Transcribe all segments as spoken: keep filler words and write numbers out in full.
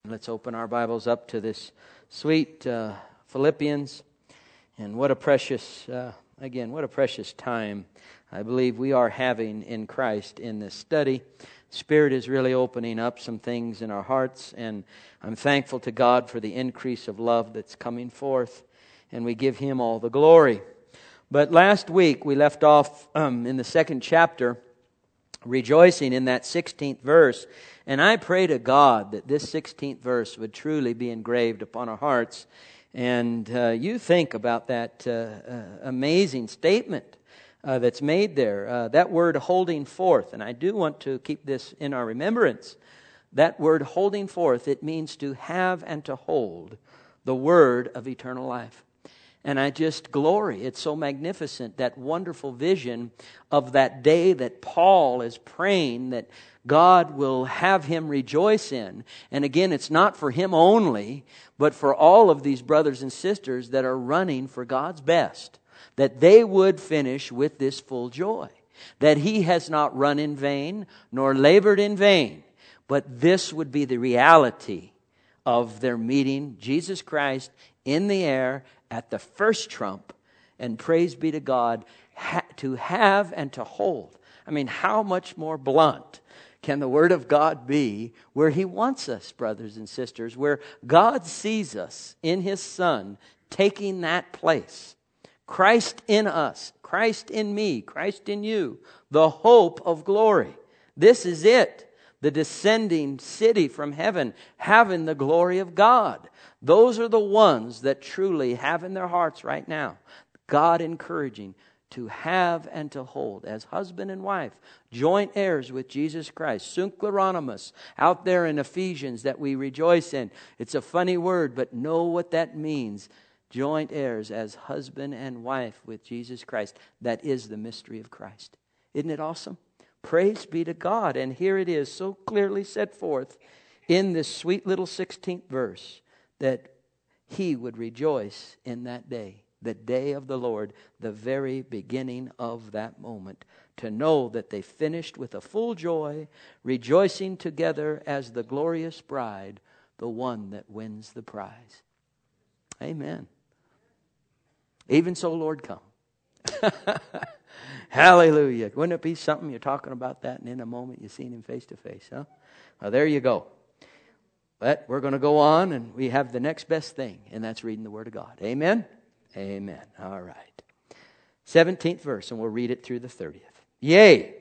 Let's open our Bibles up to this sweet uh, Philippians. And what a precious, uh, again, what a precious time I believe we are having in Christ in this study. Spirit is really opening up some things in our hearts, and I'm thankful to God for the increase of love that's coming forth, and we give Him all the glory. But last week we left off um, in the second chapter, rejoicing in that sixteenth verse, and I pray to God that this sixteenth verse would truly be engraved upon our hearts. And uh, you think about that uh, uh, amazing statement uh, that's made there, uh, that word holding forth, and I do want to keep this in our remembrance. That word holding forth, it means to have and to hold the word of eternal life. And I just glory. It's so magnificent, that wonderful vision of that day that Paul is praying that God will have him rejoice in. And again, it's not for him only, but for all of these brothers and sisters that are running for God's best, that they would finish with this full joy, that he has not run in vain nor labored in vain, but this would be the reality of their meeting Jesus Christ in the air at the first trump. And praise be to God, ha- to have and to hold. I mean, how much more blunt can the Word of God be where He wants us, brothers and sisters, where God sees us in His Son taking that place. Christ in us, Christ in me, Christ in you, the hope of glory. This is it. The descending city from heaven, having the glory of God. Those are the ones that truly have in their hearts right now, God encouraging to have and to hold as husband and wife, joint heirs with Jesus Christ. Synchrononymous, out there in Ephesians that we rejoice in. It's a funny word, but know what that means. Joint heirs as husband and wife with Jesus Christ. That is the mystery of Christ. Isn't it awesome? Praise be to God. And here it is so clearly set forth in this sweet little sixteenth verse that he would rejoice in that day, the day of the Lord, the very beginning of that moment, to know that they finished with a full joy, rejoicing together as the glorious bride, the one that wins the prize. Amen. Even so, Lord, come. Hallelujah. Wouldn't it be something? You're talking about that, and in a moment you've seen Him face to face, huh? Well, there you go. But we're going to go on, and we have the next best thing, and that's reading the Word of God. Amen? Amen. All right. seventeenth verse, and we'll read it through the thirtieth. Yea,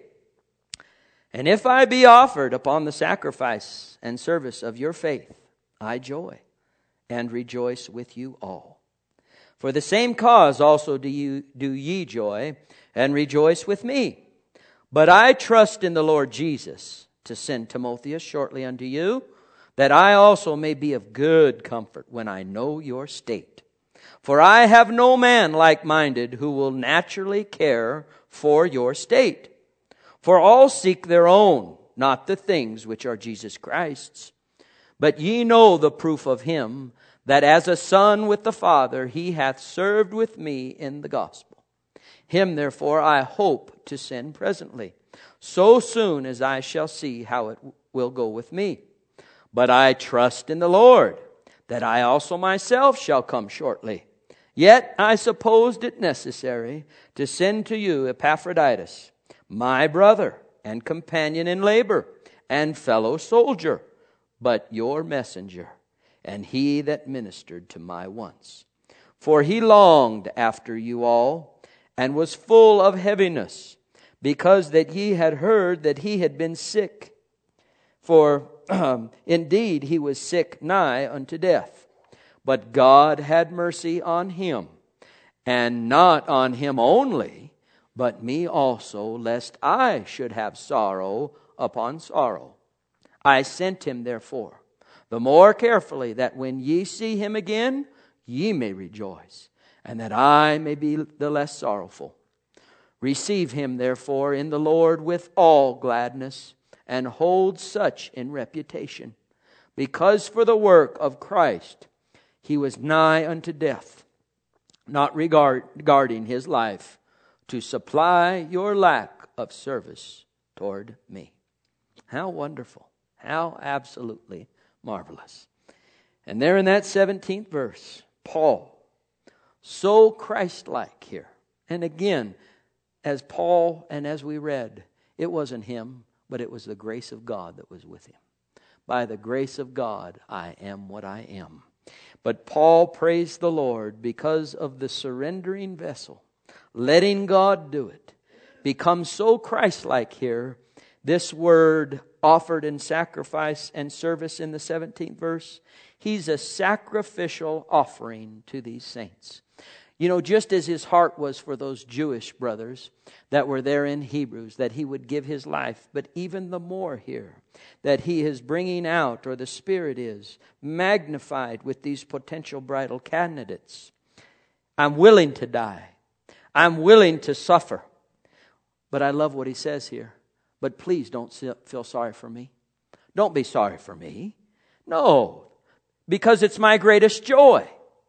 and if I be offered upon the sacrifice and service of your faith, I joy and rejoice with you all. For the same cause also do you do ye joy and rejoice with me. But I trust in the Lord Jesus to send Timotheus shortly unto you, that I also may be of good comfort when I know your state. For I have no man like-minded who will naturally care for your state. For all seek their own, not the things which are Jesus Christ's. But ye know the proof of him, that as a son with the Father, he hath served with me in the gospel. Him therefore I hope to send presently, so soon as I shall see how it will go with me. But I trust in the Lord, that I also myself shall come shortly. Yet I supposed it necessary to send to you Epaphroditus, my brother and companion in labor, and fellow soldier, but your messenger, and he that ministered to my wants. For he longed after you all, and was full of heaviness, because that ye had heard that he had been sick. For um, indeed he was sick nigh unto death. But God had mercy on him, and not on him only, but me also, lest I should have sorrow upon sorrow. I sent him therefore, the more carefully, that when ye see him again, ye may rejoice, and that I may be the less sorrowful. Receive him therefore in the Lord with all gladness, and hold such in reputation, because for the work of Christ he was nigh unto death, not regard, regarding his life, to supply your lack of service toward me. How wonderful. How absolutely marvelous. And there in that seventeenth verse, Paul, so Christ-like here. And again, as Paul and as we read, it wasn't him, but it was the grace of God that was with him. By the grace of God, I am what I am. But Paul praised the Lord because of the surrendering vessel, letting God do it, becomes so Christ-like here. This word offered in sacrifice and service in the seventeenth verse, he's a sacrificial offering to these saints. You know, just as his heart was for those Jewish brothers that were there in Hebrews, that he would give his life, but even the more here, that he is bringing out, or the Spirit is, magnified with these potential bridal candidates. I'm willing to die. I'm willing to suffer. But I love what he says here. But please don't feel sorry for me. Don't be sorry for me. No, because it's my greatest joy.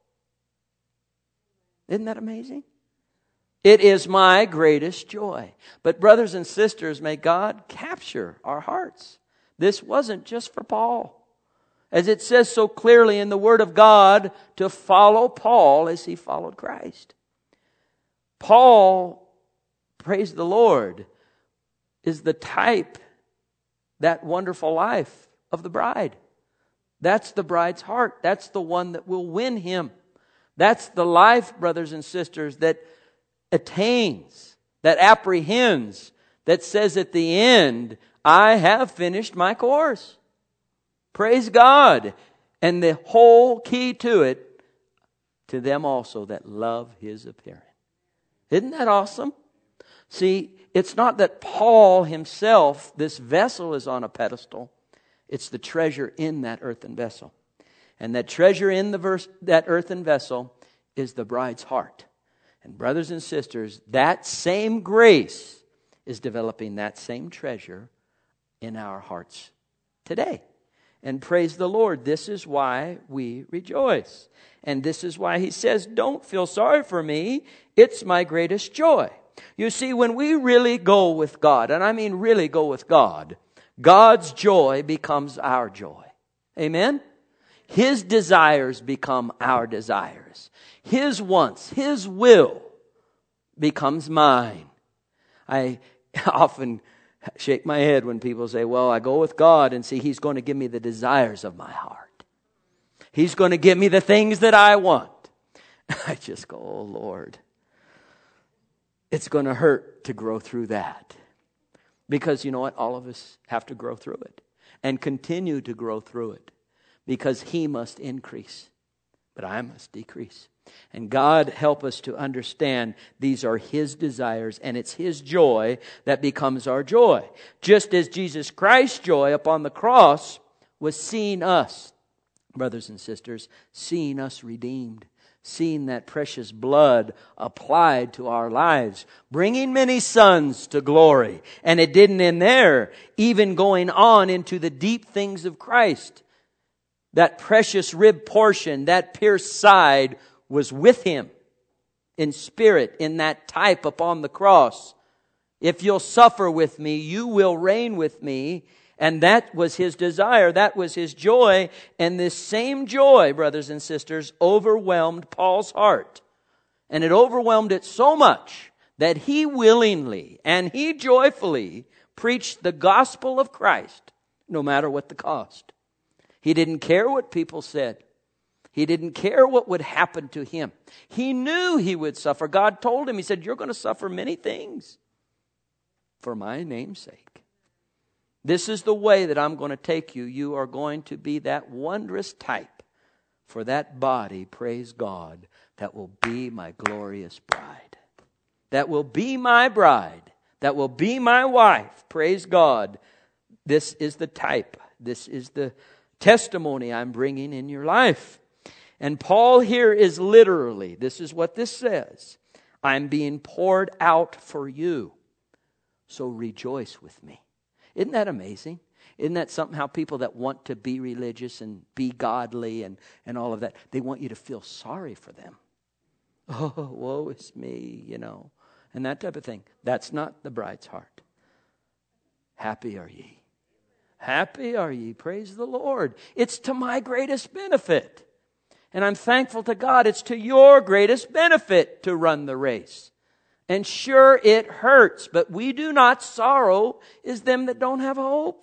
Isn't that amazing? It is my greatest joy. But brothers and sisters, may God capture our hearts. This wasn't just for Paul. As it says so clearly in the Word of God, to follow Paul as he followed Christ. Paul, praise the Lord, is the type, that wonderful life of the bride. That's the bride's heart. That's the one that will win him. That's the life, brothers and sisters, that attains, that apprehends, that says at the end, I have finished my course. Praise God. And the whole key to it, to them also that love his appearing. Isn't that awesome? See, it's not that Paul himself, this vessel, is on a pedestal. It's the treasure in that earthen vessel. And that treasure in the verse, that earthen vessel is the bride's heart. And brothers and sisters, that same grace is developing that same treasure in our hearts today. And praise the Lord, this is why we rejoice. And this is why he says, don't feel sorry for me. It's my greatest joy. You see, when we really go with God, and I mean really go with God, God's joy becomes our joy. Amen? His desires become our desires. His wants, His will becomes mine. I often shake my head when people say, well, I go with God and see He's going to give me the desires of my heart. He's going to give me the things that I want. I just go, oh Lord, it's going to hurt to grow through that. Because you know what? All of us have to grow through it and continue to grow through it. Because He must increase, but I must decrease. And God help us to understand these are His desires, and it's His joy that becomes our joy. Just as Jesus Christ's joy upon the cross was seeing us, brothers and sisters, seeing us redeemed, seeing that precious blood applied to our lives, bringing many sons to glory. And it didn't end there, even going on into the deep things of Christ. That precious rib portion, that pierced side, was with Him in spirit, in that type upon the cross. If you'll suffer with me, you will reign with me. And that was His desire. That was His joy. And this same joy, brothers and sisters, overwhelmed Paul's heart. And it overwhelmed it so much that he willingly and he joyfully preached the gospel of Christ, no matter what the cost. He didn't care what people said. He didn't care what would happen to him. He knew he would suffer. God told him, He said, you're going to suffer many things for my name's sake. This is the way that I'm going to take you. You are going to be that wondrous type for that body, praise God, that will be my glorious bride. That will be my bride. That will be my wife, praise God. This is the type. This is the testimony I'm bringing in your life. And Paul here is literally, this is what this says, I'm being poured out for you, so rejoice with me. Isn't that amazing? Isn't that something how people that want to be religious and be godly and, and all of that, they want you to feel sorry for them. Oh, woe is me, you know, and that type of thing. That's not the bride's heart. Happy are ye. Happy are ye, praise the Lord. It's to my greatest benefit. And I'm thankful to God it's to your greatest benefit to run the race. And sure, it hurts, but we do not sorrow as them that don't have hope.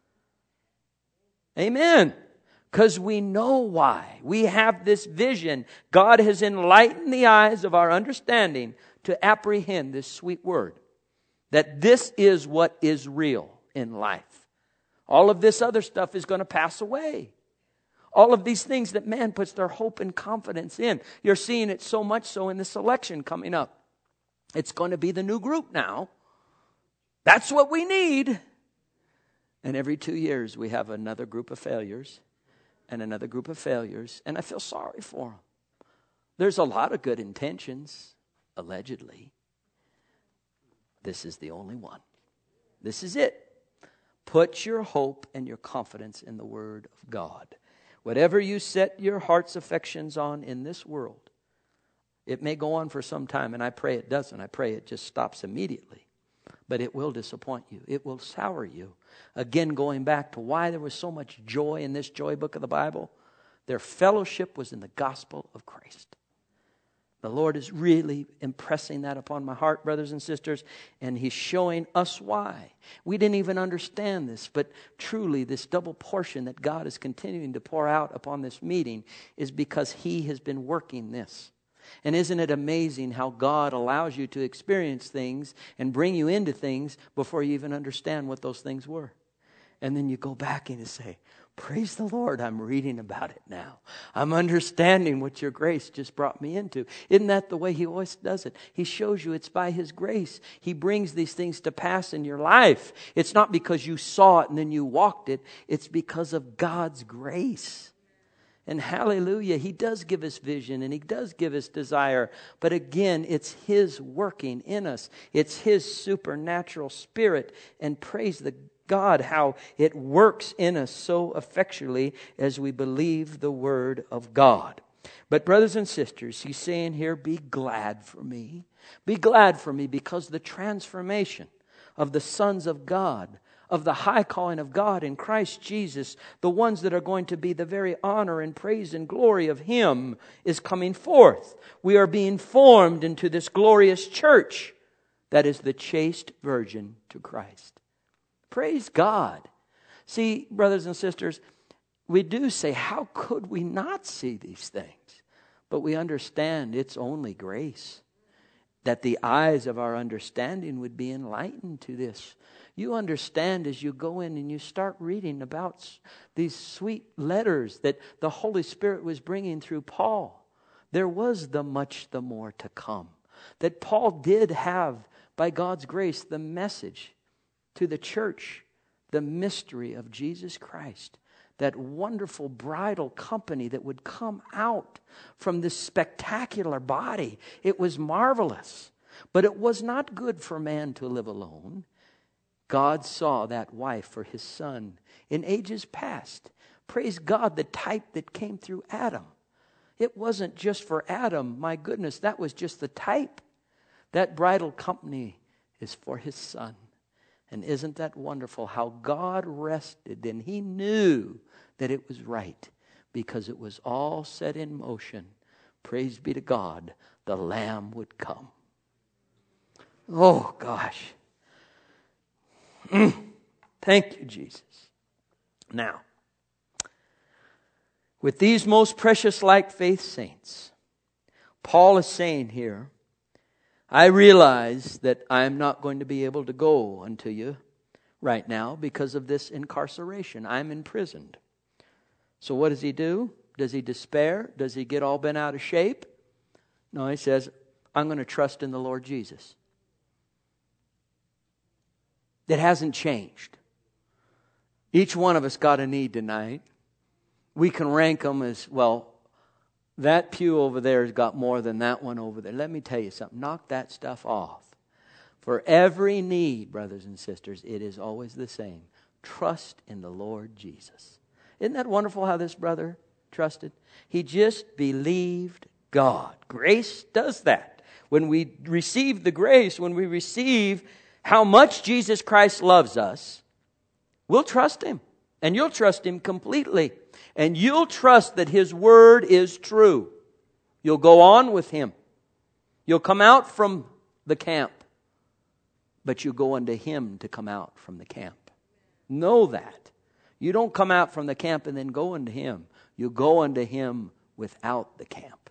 Amen. Because we know why. We have this vision. God has enlightened the eyes of our understanding to apprehend this sweet word. That this is what is real in life. All of this other stuff is going to pass away. All of these things that man puts their hope and confidence in. You're seeing it so much so in this election coming up. It's going to be the new group now. That's what we need. And every two years we have another group of failures and another group of failures. And I feel sorry for them. There's a lot of good intentions, allegedly. This is the only one. This is it. Put your hope and your confidence in the Word of God. Whatever you set your heart's affections on in this world, it may go on for some time, and I pray it doesn't. I pray it just stops immediately. But it will disappoint you. It will sour you. Again, going back to why there was so much joy in this joy book of the Bible, their fellowship was in the gospel of Christ. The Lord is really impressing that upon my heart, brothers and sisters, and He's showing us why. We didn't even understand this, but truly this double portion that God is continuing to pour out upon this meeting is because He has been working this. And isn't it amazing how God allows you to experience things and bring you into things before you even understand what those things were? And then you go back and you say, praise the Lord, I'm reading about it now. I'm understanding what your grace just brought me into. Isn't that the way He always does it? He shows you it's by His grace. He brings these things to pass in your life. It's not because you saw it and then you walked it. It's because of God's grace. And hallelujah, He does give us vision and He does give us desire. But again, it's His working in us. It's His supernatural Spirit. And praise the God how it works in us so effectually as we believe the Word of God. But brothers and sisters, He's saying here, be glad for me. Be glad for me because the transformation of the sons of God, of the high calling of God in Christ Jesus, the ones that are going to be the very honor and praise and glory of Him, is coming forth. We are being formed into this glorious church that is the chaste virgin to Christ. Praise God. See, brothers and sisters, we do say, how could we not see these things? But we understand it's only grace. That the eyes of our understanding would be enlightened to this. You understand as you go in and you start reading about these sweet letters that the Holy Spirit was bringing through Paul. There was the much the more to come. That Paul did have, by God's grace, the message to the church, the mystery of Jesus Christ. That wonderful bridal company that would come out from this spectacular body. It was marvelous. But it was not good for man to live alone. God saw that wife for His Son in ages past. Praise God, the type that came through Adam. It wasn't just for Adam. My goodness, that was just the type. That bridal company is for His Son. And isn't that wonderful how God rested and He knew that it was right because it was all set in motion. Praise be to God, the Lamb would come. Oh gosh. Mm. Thank you, Jesus. Now, with these most precious like faith saints, Paul is saying here, I realize that I'm not going to be able to go unto you right now because of this incarceration. I'm imprisoned. So what does he do? Does he despair? Does he get all bent out of shape? No, he says, I'm going to trust in the Lord Jesus. That hasn't changed. Each one of us got a need tonight. We can rank them as, well, that pew over there has got more than that one over there. Let me tell you something. Knock that stuff off. For every need, brothers and sisters, it is always the same. Trust in the Lord Jesus. Isn't that wonderful how this brother trusted? He just believed God. Grace does that. When we receive the grace, when we receive how much Jesus Christ loves us, we'll trust Him. And you'll trust Him completely. And you'll trust that His Word is true. You'll go on with Him. You'll come out from the camp. But you go unto Him to come out from the camp. Know that. You don't come out from the camp and then go unto Him. You go unto Him without the camp.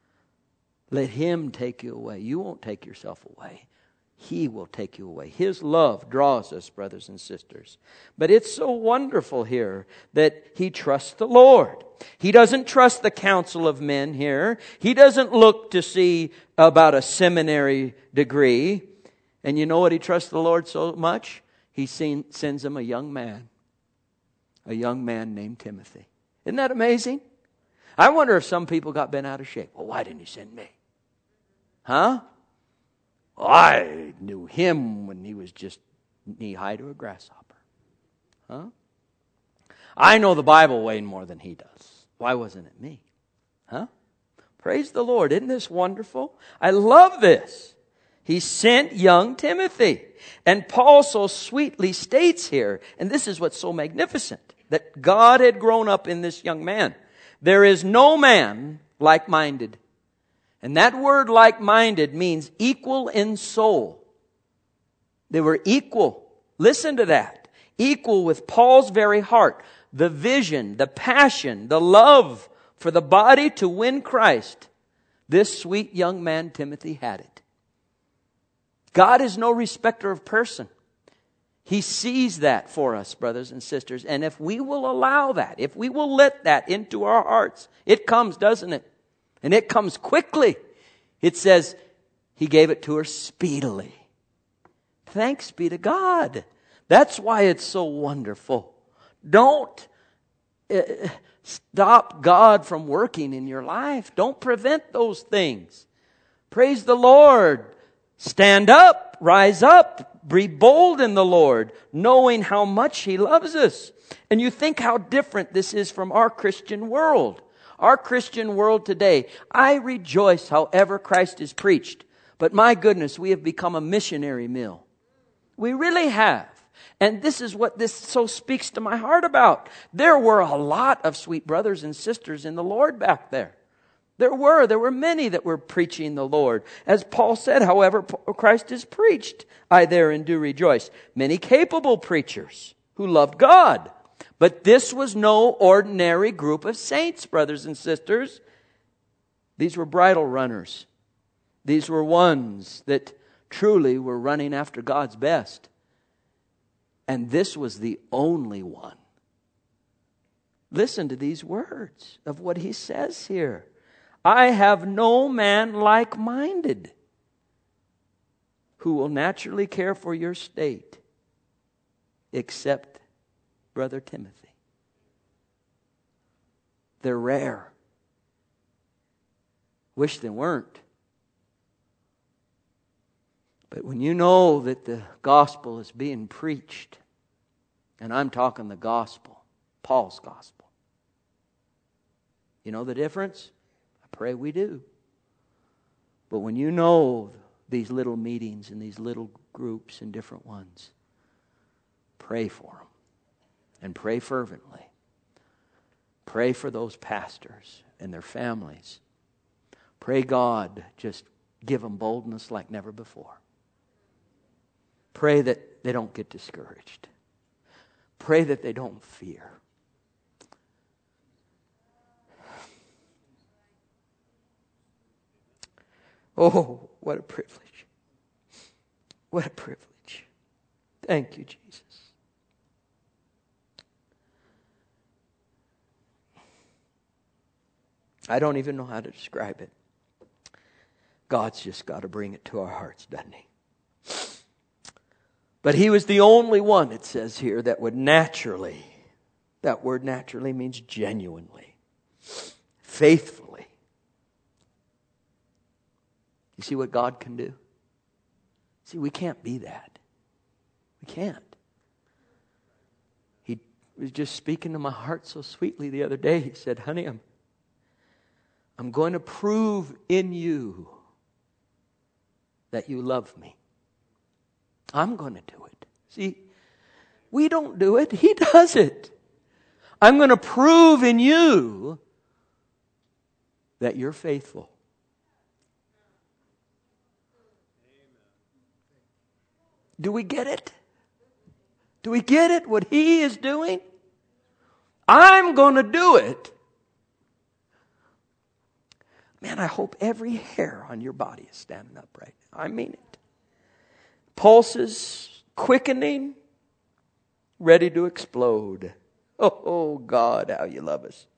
Let Him take you away. You won't take yourself away. He will take you away. His love draws us, brothers and sisters. But it's so wonderful here that he trusts the Lord. He doesn't trust the counsel of men here. He doesn't look to see about a seminary degree. And you know what he trusts the Lord so much? He sends him a young man. A young man named Timothy. Isn't that amazing? I wonder if some people got bent out of shape. Well, why didn't he send me? Huh? Well, I knew him when he was just knee-high to a grasshopper. Huh? I know the Bible way more than he does. Why wasn't it me? Huh? Praise the Lord. Isn't this wonderful? I love this. He sent young Timothy. And Paul so sweetly states here, and this is what's so magnificent, that God had grown up in this young man. There is no man like-minded. And that word like-minded means equal in soul. They were equal. Listen to that. Equal with Paul's very heart. The vision, the passion, the love for the body to win Christ. This sweet young man, Timothy, had it. God is no respecter of person. He sees that for us, brothers and sisters. And if we will allow that, if we will let that into our hearts, it comes, doesn't it? And it comes quickly. It says, He gave it to her speedily. Thanks be to God. That's why it's so wonderful. Don't uh, stop God from working in your life. Don't prevent those things. Praise the Lord. Stand up, rise up, be bold in the Lord, knowing how much He loves us. And you think how different this is from our Christian world. Our Christian world today, I rejoice however Christ is preached. But my goodness, we have become a missionary mill. We really have. And this is what this so speaks to my heart about. There were a lot of sweet brothers and sisters in the Lord back there. There were. There were many that were preaching the Lord. As Paul said, however Christ is preached, I therein do rejoice. Many capable preachers who loved God. But this was no ordinary group of saints, brothers and sisters. These were bridle runners. These were ones that truly were running after God's best. And this was the only one. Listen to these words of what he says here. I have no man like-minded who will naturally care for your state except Brother Timothy. They're rare. Wish they weren't. But when you know that the gospel is being preached, and I'm talking the gospel, Paul's gospel, you know the difference? I pray we do. But when you know these little meetings and these little groups and different ones, pray for them. And pray fervently. Pray for those pastors and their families. Pray God just give them boldness like never before. Pray that they don't get discouraged. Pray that they don't fear. Oh, what a privilege. What a privilege. Thank you, Jesus. I don't even know how to describe it. God's just got to bring it to our hearts, doesn't He? But he was the only one, it says here, that would naturally, that word naturally means genuinely, faithfully. You see what God can do? See, we can't be that. We can't. He was just speaking to my heart so sweetly the other day. He said, honey, I'm, I'm going to prove in you that you love me. I'm going to do it. See, we don't do it. He does it. I'm going to prove in you that you're faithful. Do we get it? Do we get it, what He is doing? I'm going to do it. Man, I hope every hair on your body is standing up right now. I mean it. Pulses quickening, ready to explode. Oh, oh, God, how you love us.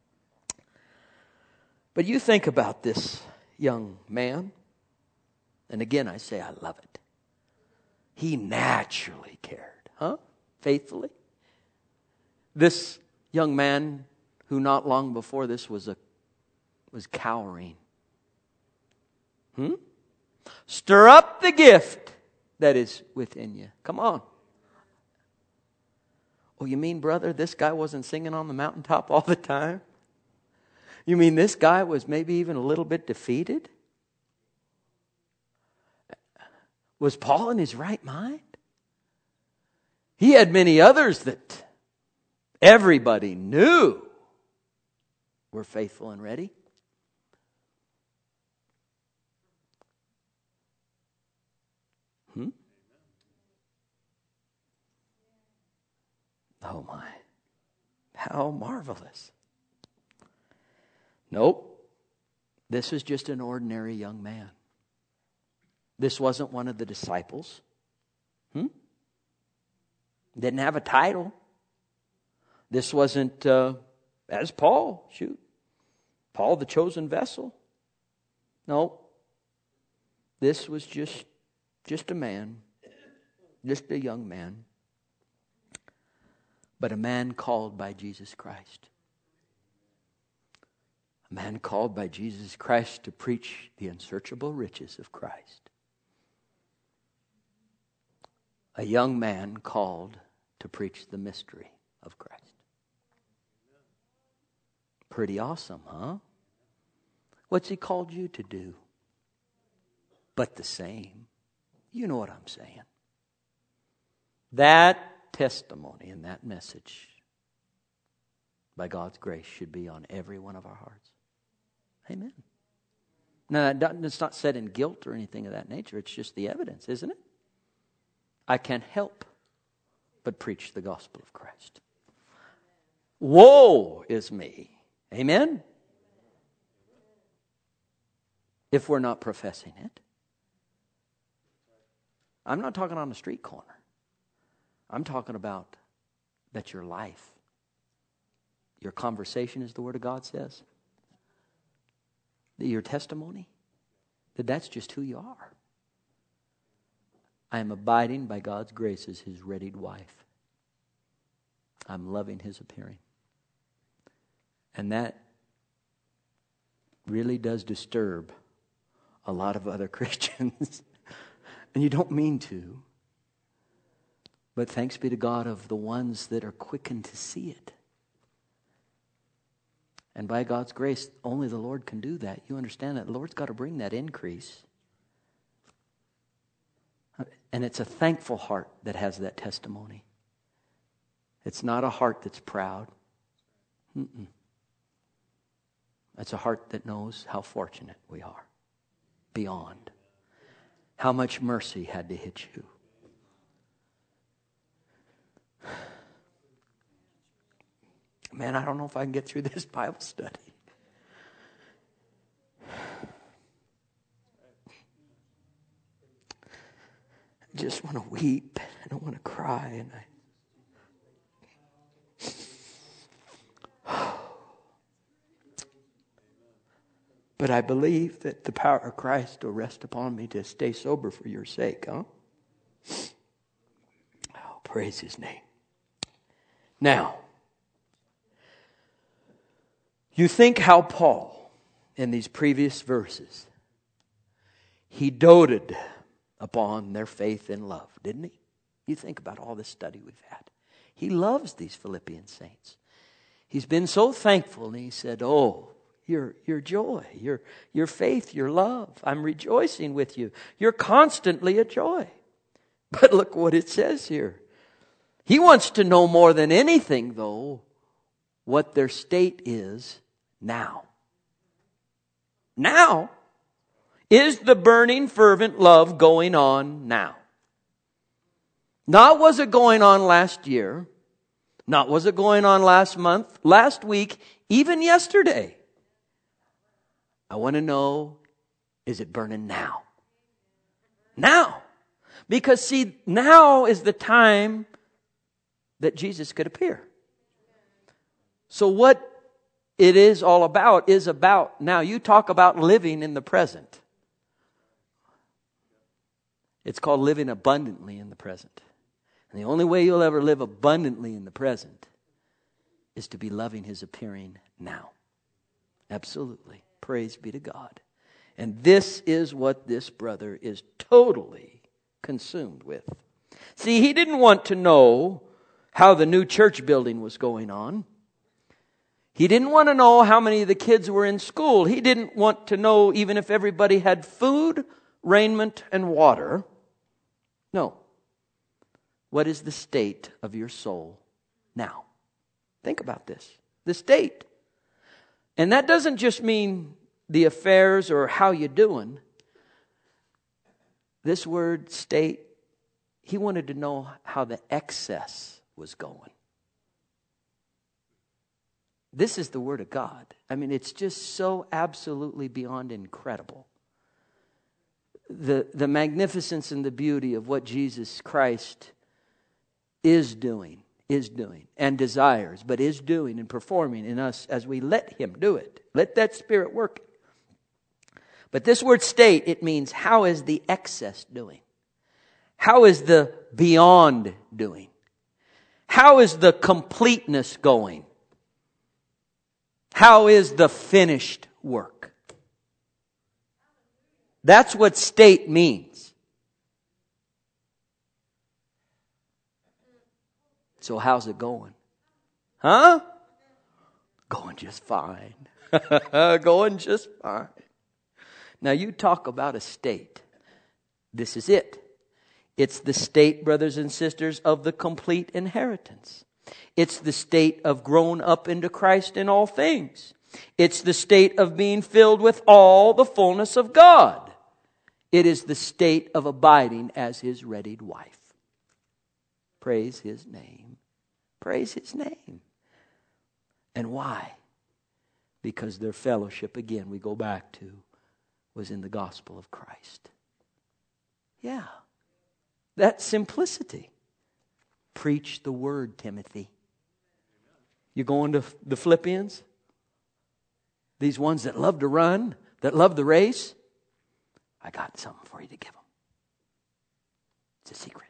But you think about this young man. And again, I say I love it. He naturally cared, huh? Faithfully. This young man who not long before this was a was cowering. Hmm? Stir up the gift that is within you. Come on. Oh, you mean, brother, this guy wasn't singing on the mountaintop all the time? You mean this guy was maybe even a little bit defeated? Was Paul in his right mind? He had many others that everybody knew were faithful and ready. Hmm? Oh my. How marvelous. Nope. This was just an ordinary young man. This wasn't one of the disciples. Hmm? Didn't have a title. This wasn't, uh, as Paul, shoot. Paul, the chosen vessel. No. This was just, just a man. Just a young man. But a man called by Jesus Christ. A man called by Jesus Christ to preach the unsearchable riches of Christ. A young man called to preach the mystery of Christ. Pretty awesome, huh? What's He called you to do? But the same. You know what I'm saying. That testimony and that message, by God's grace, should be on every one of our hearts. Amen. Now, it's not said in guilt or anything of that nature. It's just the evidence, isn't it? I can't help but preach the gospel of Christ. Woe is me. Amen? If we're not professing it. I'm not talking on the street corner. I'm talking about that your life, your conversation, as the Word of God says, that your testimony, that that's just who you are. I am abiding by God's grace as His readied wife. I'm loving His appearing. And that really does disturb a lot of other Christians. And you don't mean to. But thanks be to God of the ones that are quickened to see it. And by God's grace, only the Lord can do that. You understand that the Lord's got to bring that increase. And it's a thankful heart that has that testimony. It's not a heart that's proud. Mm-mm. It's a heart that knows how fortunate we are. Beyond. How much mercy had to hit you. Man, I don't know if I can get through this Bible study. I just want to weep. I don't want to cry. And I... But I believe that the power of Christ will rest upon me to stay sober for your sake, huh? Oh, praise His name. Now, you think how Paul, in these previous verses, he doted upon their faith and love, didn't he? You think about all this study we've had. He loves these Philippian saints. He's been so thankful, and he said, oh, your, your joy, your, your faith, your love, I'm rejoicing with you. You're constantly a joy. But look what it says here. He wants to know more than anything, though, what their state is now. Now. Is the burning, fervent love going on now? Not was it going on last year. Not was it going on last month, last week, even yesterday. I want to know, is it burning now? Now. Because see, now is the time that Jesus could appear. So what it is all about is about now. You talk about living in the present. It's called living abundantly in the present. And the only way you'll ever live abundantly in the present is to be loving His appearing now. Absolutely. Praise be to God. And this is what this brother is totally consumed with. See, he didn't want to know how the new church building was going on. He didn't want to know how many of the kids were in school. He didn't want to know even if everybody had food, raiment, and water. No. What is the state of your soul now? Think about this. The state. And that doesn't just mean the affairs or how you're doing. This word state, he wanted to know how the excess was going. This is the Word of God. I mean, it's just so absolutely beyond incredible. The, the magnificence and the beauty of what Jesus Christ is doing, is doing, and desires, but is doing and performing in us as we let Him do it. Let that Spirit work. But this word state, it means how is the excess doing? How is the beyond doing? How is the completeness going? How is the finished work? That's what state means. So how's it going? Huh? Going just fine. Going just fine. Now you talk about a state. This is it. It's the state, brothers and sisters, of the complete inheritance. It's the state of grown up into Christ in all things. It's the state of being filled with all the fullness of God. It is the state of abiding as His readied wife. Praise His name. Praise His name. And why? Because their fellowship, again, we go back to, was in the gospel of Christ. Yeah. That simplicity. Preach the word, Timothy. You going to the Philippians? These ones that love to run, that love the race. I got something for you to give them. It's a secret.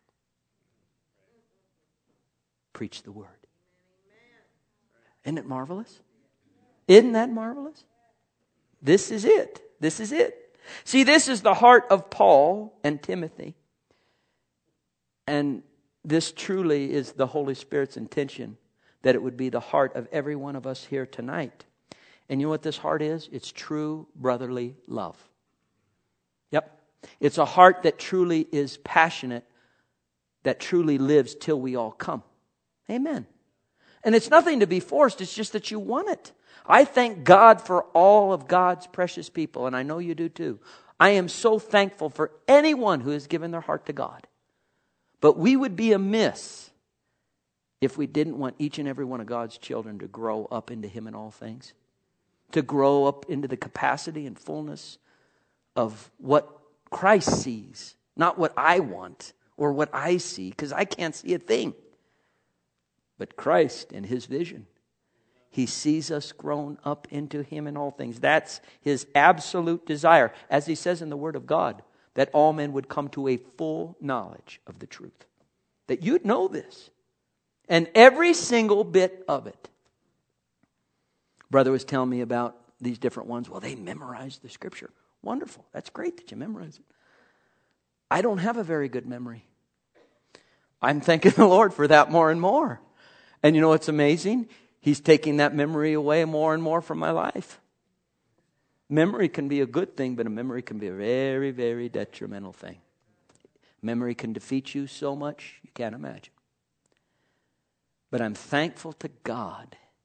Preach the word. Isn't it marvelous? Isn't that marvelous? This is it. This is it. See, this is the heart of Paul and Timothy. And this truly is the Holy Spirit's intention, that it would be the heart of every one of us here tonight. And you know what this heart is? It's true brotherly love. Yep. It's a heart that truly is passionate, that truly lives till we all come. Amen. And it's nothing to be forced. It's just that you want it. I thank God for all of God's precious people, and I know you do too. I am so thankful for anyone who has given their heart to God. But we would be amiss if we didn't want each and every one of God's children to grow up into Him in all things. To grow up into the capacity and fullness of what Christ sees. Not what I want or what I see, because I can't see a thing. But Christ and His vision. He sees us grown up into Him in all things. That's His absolute desire. As He says in the Word of God, that all men would come to a full knowledge of the truth. That you'd know this. And every single bit of it. Brother was telling me about these different ones. Well, they memorized the Scripture. Wonderful. That's great that you memorize it. I don't have a very good memory. I'm thanking the Lord for that more and more. And you know what's amazing? He's taking that memory away more and more from my life. Memory can be a good thing, but a memory can be a very, very detrimental thing. Memory can defeat you so much you can't imagine. But I'm thankful to God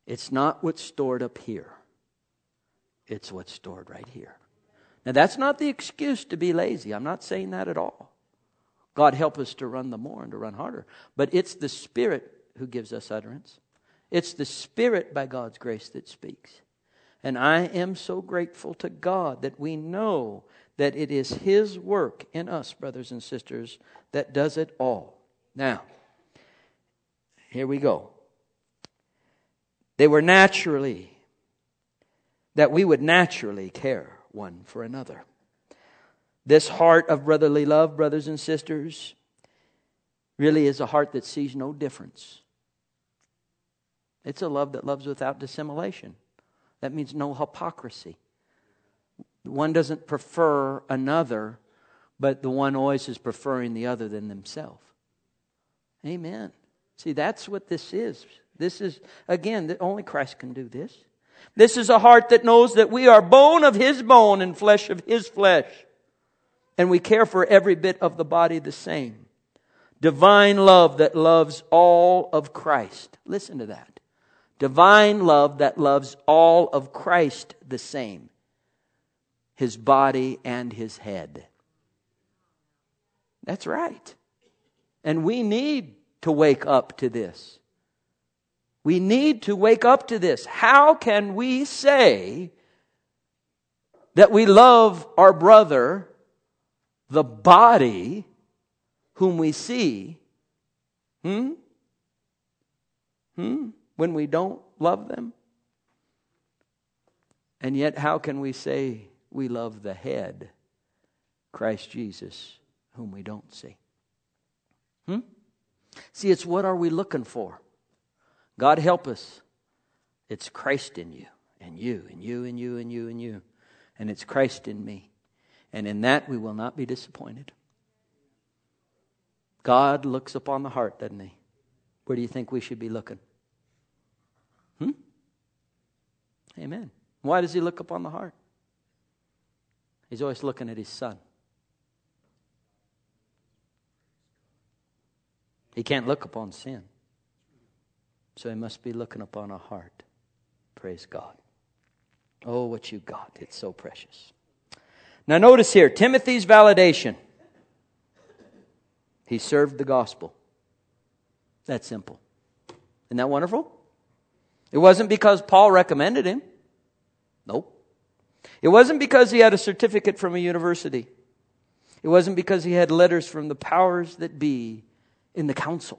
It's not what's stored up here. It's what's stored right here. Now, that's not the excuse to be lazy. I'm not saying that at all. God help us to run the more and to run harder. But it's the Spirit who gives us utterance. It's the Spirit by God's grace that speaks. And I am so grateful to God that we know that it is His work in us, brothers and sisters, that does it all. Now, here we go. They were naturally, that we would naturally care one for another. This heart of brotherly love, brothers and sisters, really is a heart that sees no difference. It's a love that loves without dissimulation. That means no hypocrisy. One doesn't prefer another, but the one always is preferring the other than themselves. Amen. See, that's what this is. This is, again, only Christ can do this. This is a heart that knows that we are bone of His bone and flesh of His flesh. And we care for every bit of the body the same. Divine love that loves all of Christ. Listen to that. Divine love that loves all of Christ the same. His body and His head. That's right. And we need to wake up to this. We need to wake up to this. How can we say that we love our brother, the body, whom we see, hmm? Hmm? When we don't love them? And yet, how can we say we love the head, Christ Jesus, whom we don't see? Hmm? See, it's what are we looking for? God help us. It's Christ in you, and you, and you, and you, and you, and you. And it's Christ in me. And in that we will not be disappointed. God looks upon the heart, doesn't He? Where do you think we should be looking? Hmm? Amen. Why does He look upon the heart? He's always looking at His Son. He can't look upon sin. So He must be looking upon a heart. Praise God. Oh, what you got. It's so precious. Now notice here, Timothy's validation. He served the gospel. That's simple. Isn't that wonderful? It wasn't because Paul recommended him. Nope. It wasn't because he had a certificate from a university. It wasn't because he had letters from the powers that be in the council.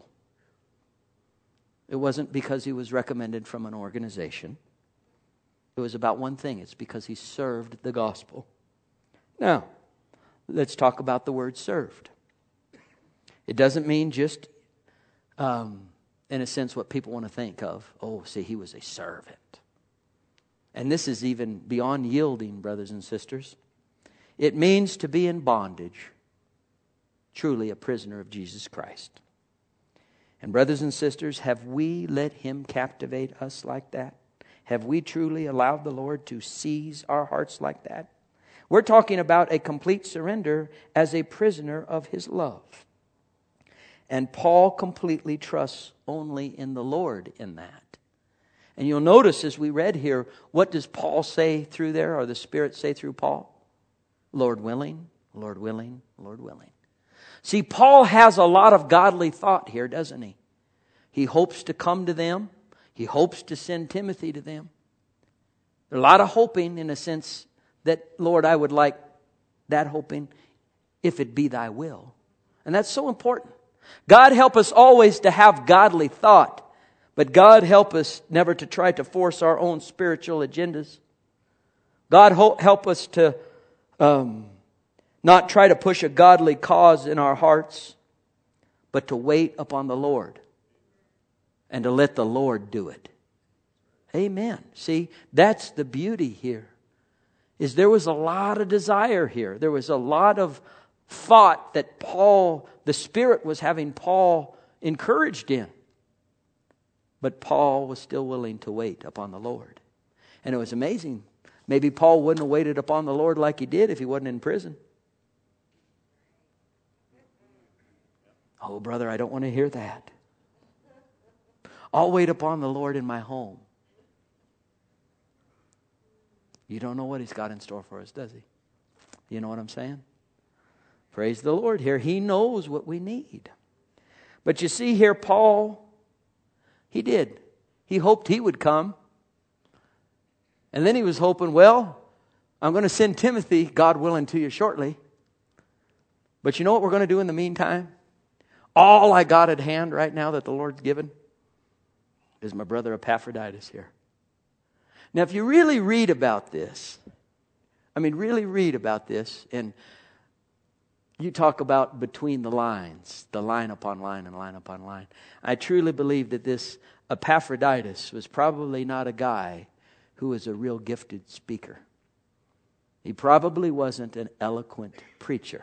It wasn't because he was recommended from an organization. It was about one thing. It's because he served the gospel. Now, let's talk about the word served. It doesn't mean just, um, in a sense, what people want to think of. Oh, see, he was a servant. And this is even beyond yielding, brothers and sisters. It means to be in bondage. Truly a prisoner of Jesus Christ. And brothers and sisters, have we let Him captivate us like that? Have we truly allowed the Lord to seize our hearts like that? We're talking about a complete surrender as a prisoner of His love. And Paul completely trusts only in the Lord in that. And you'll notice as we read here, what does Paul say through there, or the Spirit say through Paul? Lord willing, Lord willing, Lord willing. See, Paul has a lot of godly thought here, doesn't he? He hopes to come to them. He hopes to send Timothy to them. There's a lot of hoping in a sense that, Lord, I would like that hoping if it be Thy will. And that's so important. God help us always to have godly thought. But God help us never to try to force our own spiritual agendas. God help us to um, not try to push a godly cause in our hearts, but to wait upon the Lord and to let the Lord do it. Amen. See, that's the beauty here. Is there was a lot of desire here. There was a lot of thought that Paul, the Spirit was having Paul encouraged in. But Paul was still willing to wait upon the Lord. And it was amazing. Maybe Paul wouldn't have waited upon the Lord like he did if he wasn't in prison. Oh, brother, I don't want to hear that. I'll wait upon the Lord in my home. You don't know what He's got in store for us, does He? You know what I'm saying? Praise the Lord here. He knows what we need. But you see here, Paul, he did. He hoped he would come. And then he was hoping, well, I'm going to send Timothy, God willing, to you shortly. But you know what we're going to do in the meantime? All I got at hand right now that the Lord's given is my brother Epaphroditus here. Now, if you really read about this, I mean, really read about this, and you talk about between the lines, the line upon line and line upon line. I truly believe that this Epaphroditus was probably not a guy who was a real gifted speaker. He probably wasn't an eloquent preacher.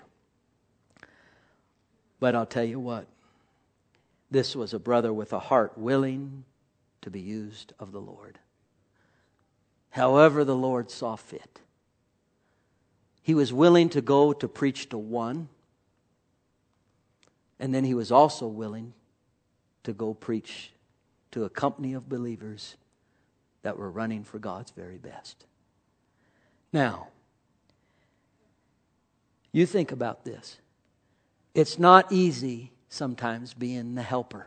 But I'll tell you what, this was a brother with a heart willing to be used of the Lord. However the Lord saw fit. He was willing to go to preach to one. And then he was also willing to go preach to a company of believers that were running for God's very best. Now, you think about this. It's not easy sometimes being the helper.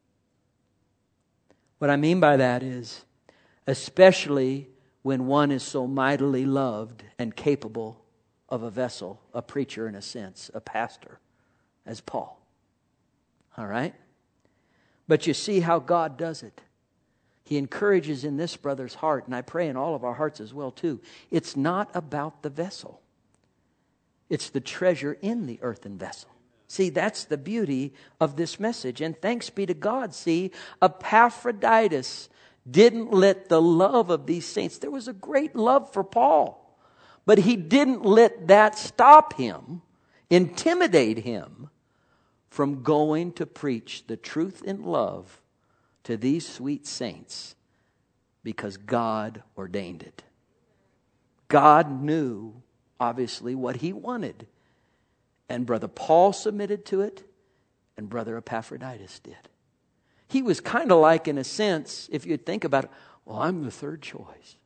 What I mean by that is, especially when one is so mightily loved and capable of a vessel, a preacher in a sense, a pastor, as Paul. All right? But you see how God does it. He encourages in this brother's heart, and I pray in all of our hearts as well too. It's not about the vessel. It's the treasure in the earthen vessel. See, that's the beauty of this message. And thanks be to God, see, Epaphroditus didn't let the love of these saints. There was a great love for Paul. But he didn't let that stop him, intimidate him from going to preach the truth in love to these sweet saints because God ordained it. God knew, obviously, what He wanted. And Brother Paul submitted to it, and Brother Epaphroditus did. He was kind of like, in a sense, if you think about it, well, I'm the third choice.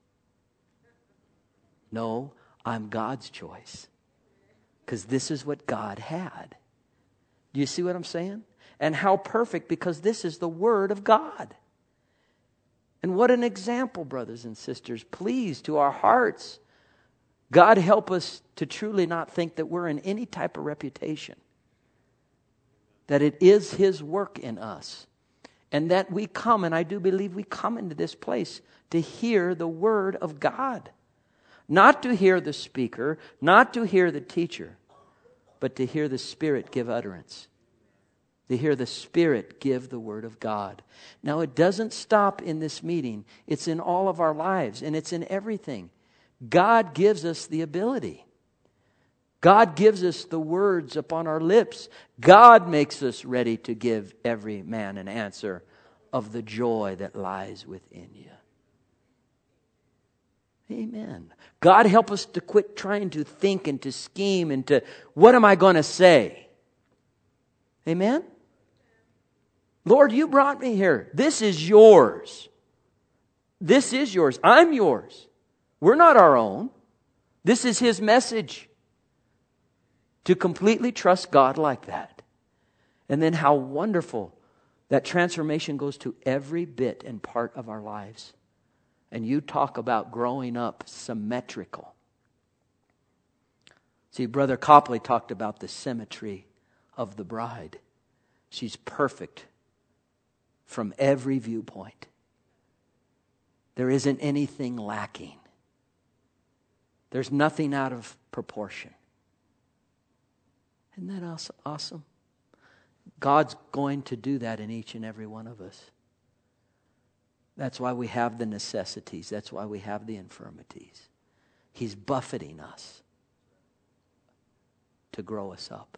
No, I'm God's choice. Because this is what God had. Do you see what I'm saying? And how perfect, because this is the Word of God. And what an example, brothers and sisters. Please, to our hearts, God help us to truly not think that we're in any type of reputation. That it is His work in us. And that we come, and I do believe we come into this place to hear the Word of God. Not to hear the speaker, not to hear the teacher, but to hear the Spirit give utterance. To hear the Spirit give the Word of God. Now, it doesn't stop in this meeting. It's in all of our lives, and it's in everything. God gives us the ability. God gives us the words upon our lips. God makes us ready to give every man an answer of the joy that lies within you. Amen. God help us to quit trying to think and to scheme and to, what am I going to say? Amen? Lord, you brought me here. This is yours. This is yours. I'm yours. We're not our own. This is His message. To completely trust God like that. And then how wonderful that transformation goes to every bit and part of our lives. And you talk about growing up symmetrical. See, Brother Copley talked about the symmetry of the bride. She's perfect from every viewpoint. There isn't anything lacking. There's nothing out of proportion. Isn't that awesome? God's going to do that in each and every one of us. That's why we have the necessities. That's why we have the infirmities. He's buffeting us to grow us up.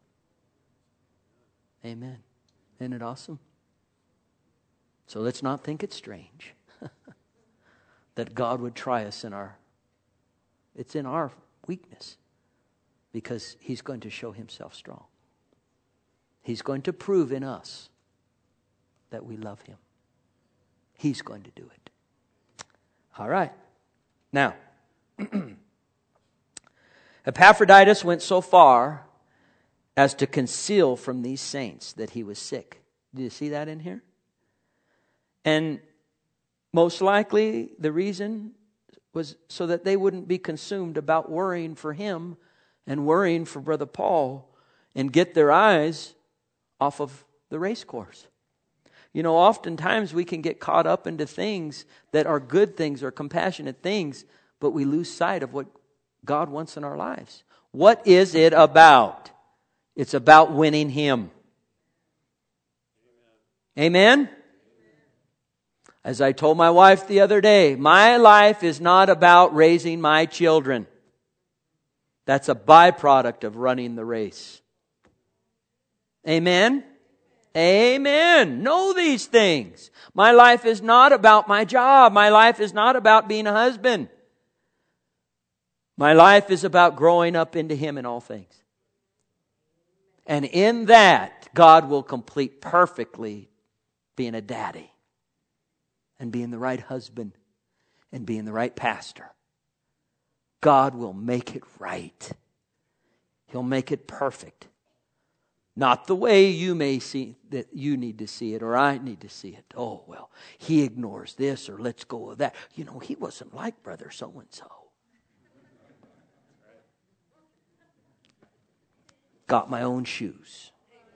Amen. Isn't it awesome? So let's not think it's strange that God would try us in our, it's in our weakness. Because He's going to show Himself strong. He's going to prove in us that we love Him. He's going to do it. All right. Now, Epaphroditus went so far as to conceal from these saints that he was sick. Do you see that in here? And most likely the reason was so that they wouldn't be consumed about worrying for him and worrying for Brother Paul and get their eyes off of the race course. You know, oftentimes we can get caught up into things that are good things or compassionate things, but we lose sight of what God wants in our lives. What is it about? It's about winning Him. Amen? As I told my wife the other day, my life is not about raising my children. That's a byproduct of running the race. Amen? Amen. Know these things. My life is not about my job. My life is not about being a husband. My life is about growing up into Him in all things. And in that, God will complete perfectly being a daddy and being the right husband and being the right pastor. God will make it right. He'll make it perfect. Not the way you may see that you need to see it or I need to see it. Oh, well, he ignores this or let's go with that. You know, he wasn't like brother so-and-so. Got my own shoes.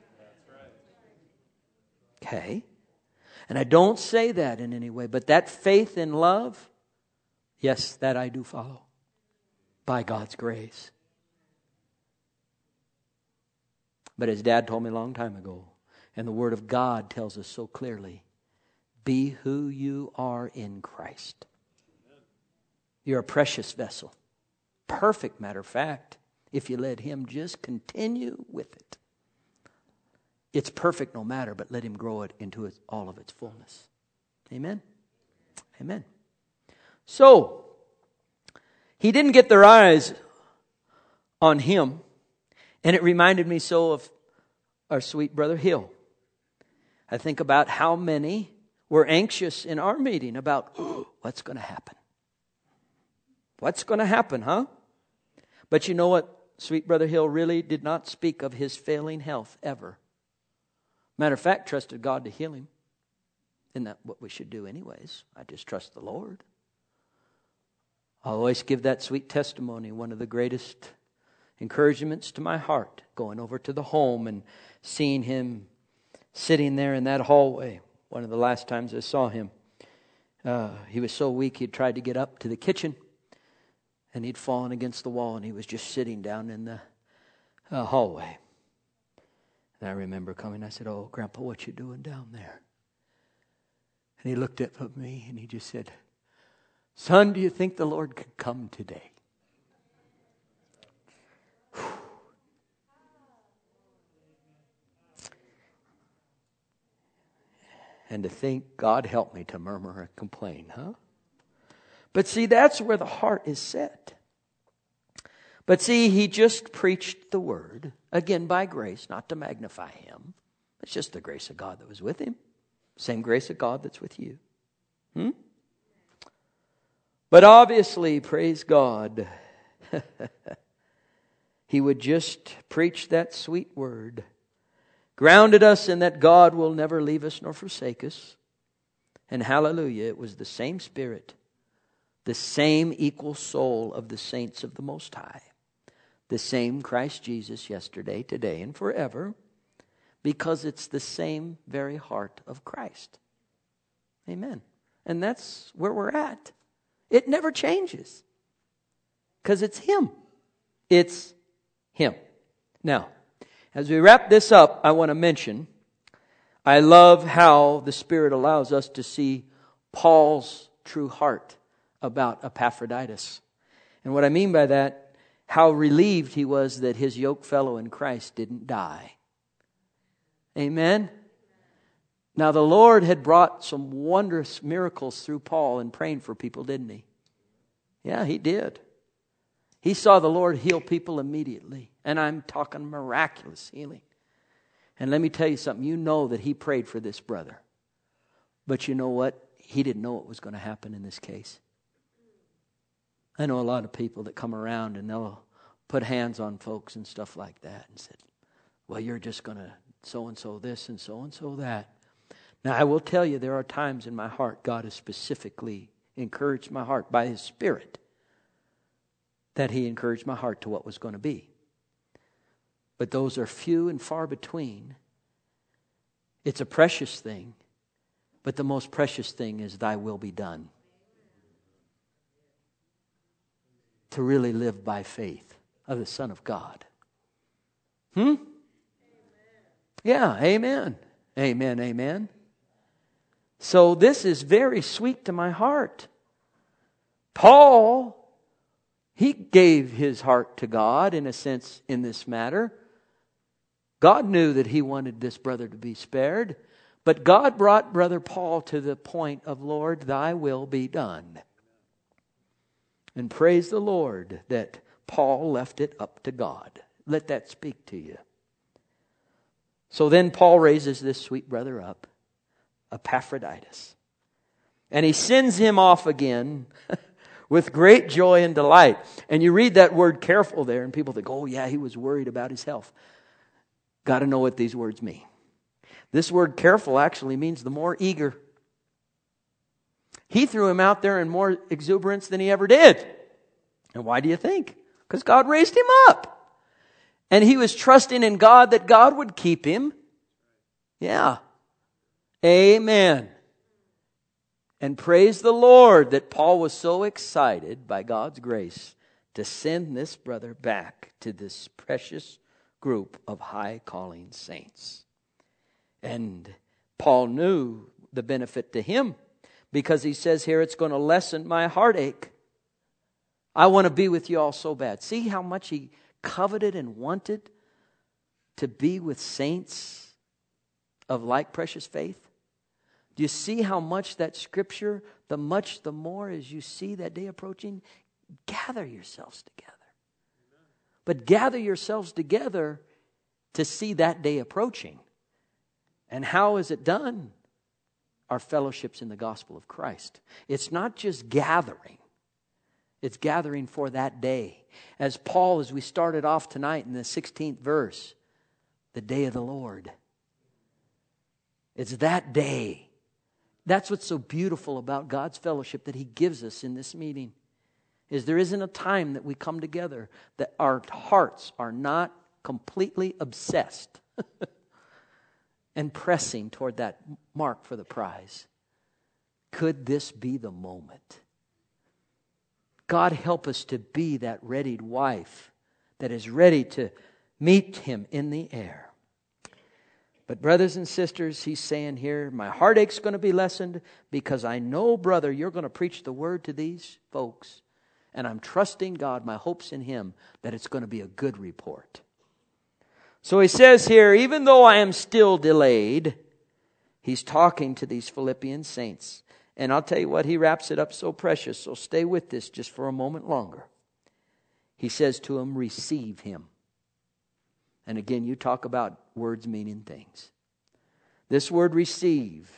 Okay. And I don't say that in any way, but that faith and love, yes, that I do follow by God's grace. But as Dad told me a long time ago, and the Word of God tells us so clearly, be who you are in Christ. You're a precious vessel. Perfect, matter of fact, if you let Him just continue with it. It's perfect no matter, but let Him grow it into its, all of its fullness. Amen? Amen. So, he didn't get their eyes on Him. And it reminded me so of our sweet brother Hill. I think about how many were anxious in our meeting about oh, what's going to happen. What's going to happen, huh? But you know what? Sweet brother Hill really did not speak of his failing health ever. Matter of fact, trusted God to heal him. Isn't that what we should do anyways? I just trust the Lord. I always give that sweet testimony, one of the greatest encouragements to my heart, going over to the home and seeing him sitting there in that hallway. One of the last times I saw him, uh, he was so weak he'd tried to get up to the kitchen and he'd fallen against the wall and he was just sitting down in the uh, hallway. And I remember coming, I said, "Oh, Grandpa, what you doing down there?" And he looked up at me and he just said, "Son, do you think the Lord could come today?" And to think, God help me to murmur and complain, huh? But see, that's where the heart is set. But see, he just preached the word, again by grace, not to magnify him. It's just the grace of God that was with him. Same grace of God that's with you. Hmm? But obviously, praise God, he would just preach that sweet word. Grounded us in that God will never leave us nor forsake us. And hallelujah, it was the same Spirit, the same equal soul of the saints of the Most High, the same Christ Jesus yesterday, today, and forever, because it's the same very heart of Christ. Amen. And that's where we're at. It never changes because it's Him. It's Him. Now, as we wrap this up, I want to mention, I love how the Spirit allows us to see Paul's true heart about Epaphroditus. And what I mean by that, how relieved he was that his yoke fellow in Christ didn't die. Amen? Now the Lord had brought some wondrous miracles through Paul in praying for people, didn't He? Yeah, He did. He saw the Lord heal people immediately. And I'm talking miraculous healing. And let me tell you something. You know that he prayed for this brother. But you know what? He didn't know what was going to happen in this case. I know a lot of people that come around and they'll put hands on folks and stuff like that and said, well, you're just going to so-and-so this and so-and-so that. Now, I will tell you, there are times in my heart God has specifically encouraged my heart by His Spirit, that He encouraged my heart to what was going to be. But those are few and far between. It's a precious thing, but the most precious thing is Thy will be done. To really live by faith of the Son of God. Hmm? Yeah, amen. Amen, amen. So this is very sweet to my heart. Paul, he gave his heart to God in a sense in this matter. God knew that he wanted this brother to be spared. But God brought Brother Paul to the point of, Lord, Thy will be done. And praise the Lord that Paul left it up to God. Let that speak to you. So then Paul raises this sweet brother up, Epaphroditus. And he sends him off again with great joy and delight. And you read that word careful there and people think, oh yeah, he was worried about his health. Got to know what these words mean. This word careful actually means the more eager. He threw him out there in more exuberance than he ever did. And why do you think? Because God raised him up. And he was trusting in God that God would keep him. Yeah. Amen. And praise the Lord that Paul was so excited by God's grace to send this brother back to this precious group of high calling saints. And Paul knew the benefit to him because he says here it's going to lessen my heartache. I want to be with you all so bad. See how much he coveted and wanted to be with saints of like precious faith? Do you see how much that scripture, the much the more as you see that day approaching, gather yourselves together. But gather yourselves together to see that day approaching. And how is it done? Our fellowships in the gospel of Christ. It's not just gathering. It's gathering for that day. As Paul, as we started off tonight in the sixteenth verse, the day of the Lord. It's that day. That's what's so beautiful about God's fellowship that He gives us in this meeting. Is there isn't a time that we come together that our hearts are not completely obsessed and pressing toward that mark for the prize. Could this be the moment? God help us to be that readied wife that is ready to meet Him in the air. But brothers and sisters, he's saying here, my heartache's going to be lessened because I know, brother, you're going to preach the word to these folks. And I'm trusting God, my hope's in Him, that it's going to be a good report. So he says here, even though I am still delayed, he's talking to these Philippian saints. And I'll tell you what, he wraps it up so precious. So stay with this just for a moment longer. He says to them, receive him. And again, you talk about words meaning things. This word receive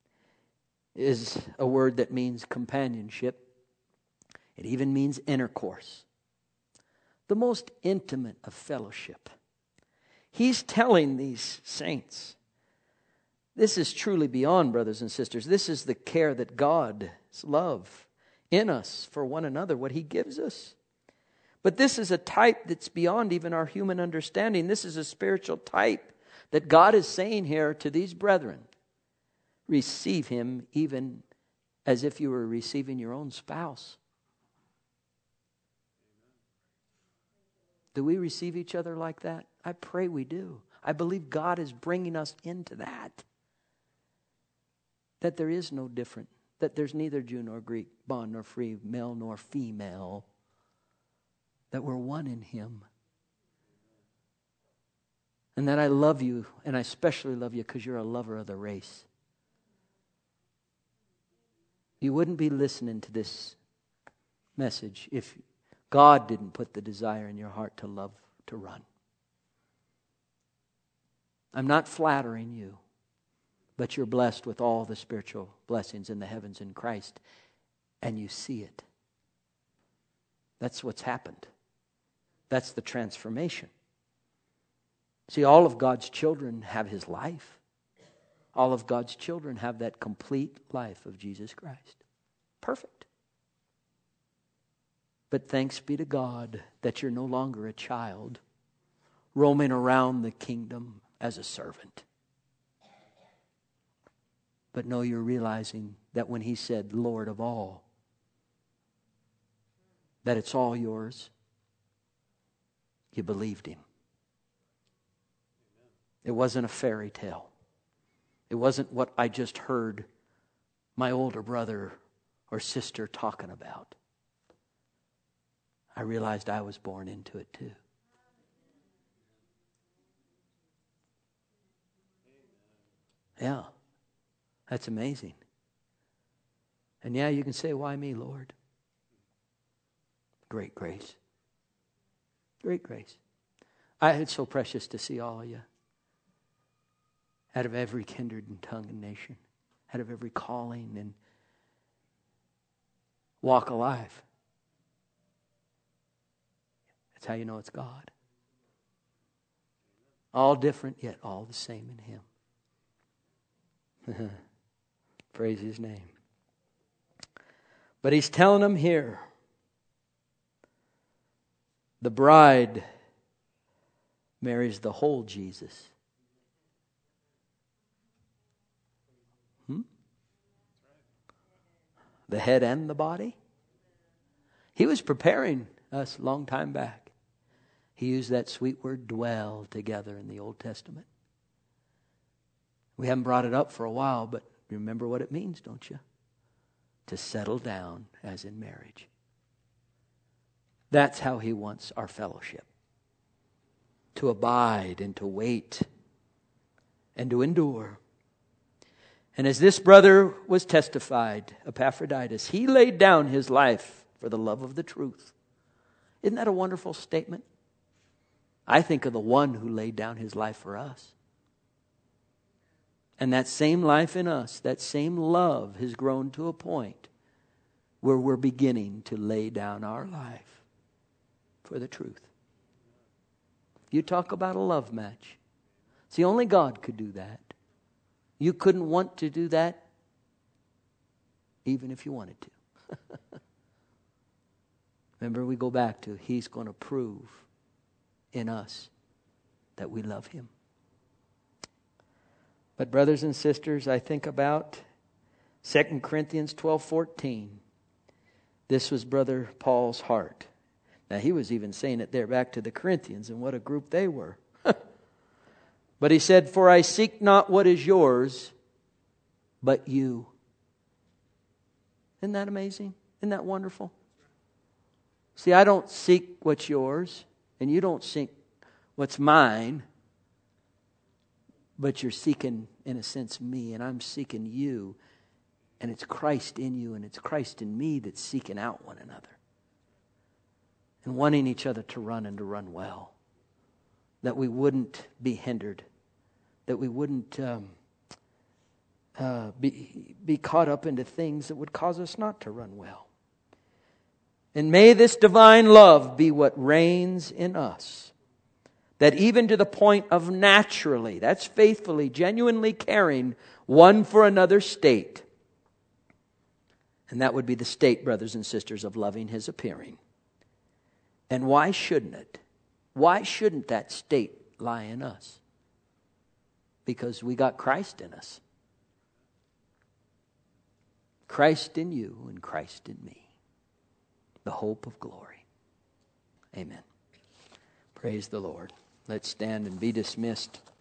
is a word that means companionship. It even means intercourse. The most intimate of fellowship. He's telling these saints, this is truly beyond, brothers and sisters. This is the care that God's love in us for one another, what He gives us. But this is a type that's beyond even our human understanding. This is a spiritual type that God is saying here to these brethren. Receive him even as if you were receiving your own spouse. Do we receive each other like that? I pray we do. I believe God is bringing us into that. That there is no different. That there's neither Jew nor Greek, bond nor free, male nor female. That we're one in Him. And that I love you, and I especially love you because you're a lover of the race. You wouldn't be listening to this message if God didn't put the desire in your heart to love, to run. I'm not flattering you, but you're blessed with all the spiritual blessings in the heavens in Christ, and you see it. That's what's happened. That's the transformation. See, all of God's children have His life. All of God's children have that complete life of Jesus Christ. Perfect. But thanks be to God that you're no longer a child roaming around the kingdom as a servant. But no, you're realizing that when He said, Lord of all, that it's all yours, you believed Him. It wasn't a fairy tale. It wasn't what I just heard my older brother or sister talking about. I realized I was born into it too. Yeah, that's amazing. And yeah, you can say, why me, Lord? Great grace. Great grace. I, it's so precious to see all of you. Out of every kindred and tongue and nation. Out of every calling and walk of life. That's how you know it's God. All different, yet all the same in Him. Praise His name. But He's telling them here, the bride marries the whole Jesus. Hmm? The head and the body. He was preparing us a long time back. He used that sweet word, dwell together, in the Old Testament. We haven't brought it up for a while, but remember what it means, don't you? To settle down as in marriage. That's how He wants our fellowship. To abide and to wait and to endure. And as this brother was testified, Epaphroditus, he laid down his life for the love of the truth. Isn't that a wonderful statement? I think of the one who laid down his life for us. And that same life in us, that same love has grown to a point where we're beginning to lay down our life for the truth. You talk about a love match. See, only God could do that. You couldn't want to do that even if you wanted to. Remember, we go back to He's going to prove in us that we love Him. But brothers and sisters, I think about Second Corinthians twelve fourteen. This was Brother Paul's heart. Now, he was even saying it there back to the Corinthians, and what a group they were. But he said, for I seek not what is yours, but you. Isn't that amazing? Isn't that wonderful? See, I don't seek what's yours, and you don't seek what's mine, but you're seeking, in a sense, me, and I'm seeking you, and it's Christ in you, and it's Christ in me that's seeking out one another, and wanting each other to run and to run well, that we wouldn't be hindered, that we wouldn't um, uh, be, be caught up into things that would cause us not to run well. And may this divine love be what reigns in us, that even to the point of naturally, that's faithfully, genuinely caring one for another's state. And that would be the state, brothers and sisters, of loving His appearing. And why shouldn't it? Why shouldn't that state lie in us? Because we got Christ in us. Christ in you and Christ in me. The hope of glory. Amen. Praise the Lord. Let's stand and be dismissed.